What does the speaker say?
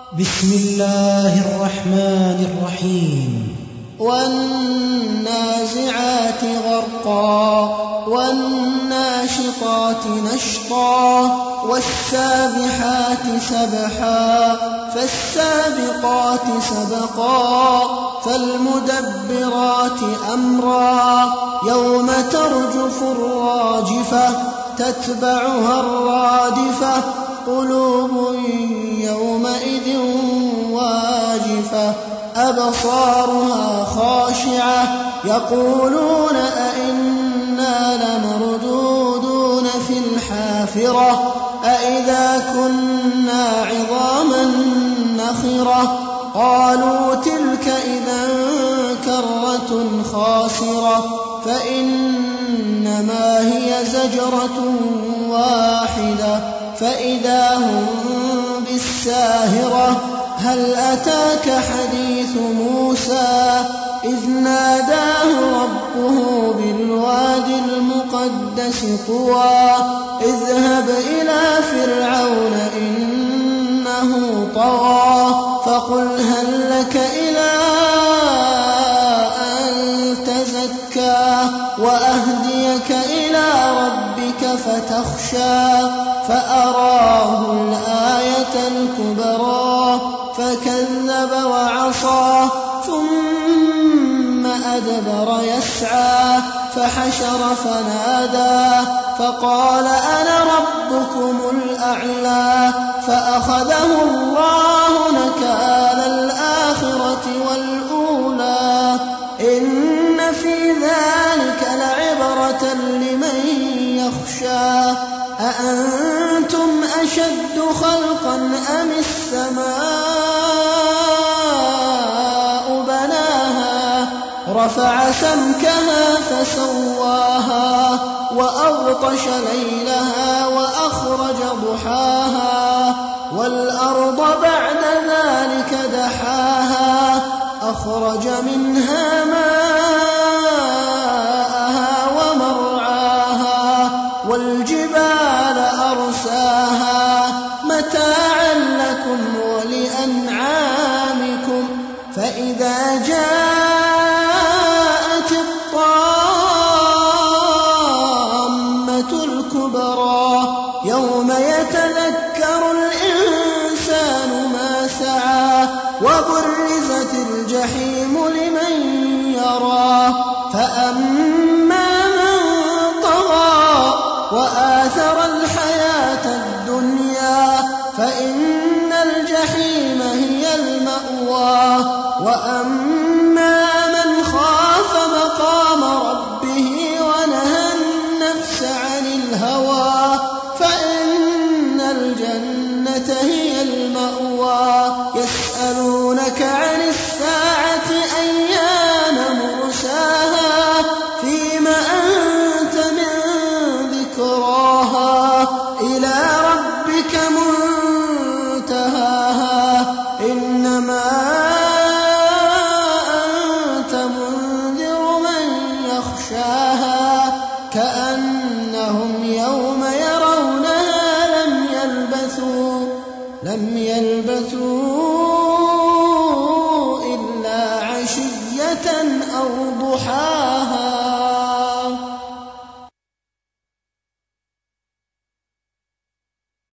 بسم الله الرحمن الرحيم. والنازعات غرقا والناشطات نشطا والسابحات سبحا فالسابقات سبقا فالمدبرات أمرا يوم ترجف الراجفة تتبعها الرادفة قلوب يومئذ واجفة أبصارها خاشعة يقولون أئنا لمردودون في الحافرة أئذا كنا عظاما نخرة قالوا تلك إذا كرة خاسرة فإنما هي زجرة واحدة فإذا هم بالساهرة هل أتاك حديث موسى إذ ناداه ربه بالوادي المقدس طوى اذهب إلى فرعون إنه طغى فقل هل لك إلى أن تزكى وأهديك إلى ربك فتخشى فأراه الآية الكبرى فكذب وعصى ثم أدبر يسعى فحشر فنادى فقال أنا ربكم الأعلى فأخذه الله نكال الآخرة والأولى إن في ذلك لعبرة لمن يخشى أأنتم أشد خلقا أم السماء بناها رفع سمكها فسواها وأغطش ليلها وأخرج ضحاها والأرض بعد ذلك دحاها أخرج منها ماءها ومرعاها والجبال أرساها متاعا لكم ولأنعامكم فإذا جاءت الطامة الكبرى يوم يتذكر الإنسان ما سعى وبرزت الجحيم لمن يرى فأما من طغى وآثر الحياة الدنيا فإن الجحيم هي المأوى وأما من خاف مقام ربه ونهى النفس عن الهوى فإن الجنة هي المأوى يسألونك عن الساعة أيان مرساها فيما أنت من ذكراها إلى ربك منتهاها إنما أنت منذر من يخشاها كأنهم يوم يرونها لم يلبثوا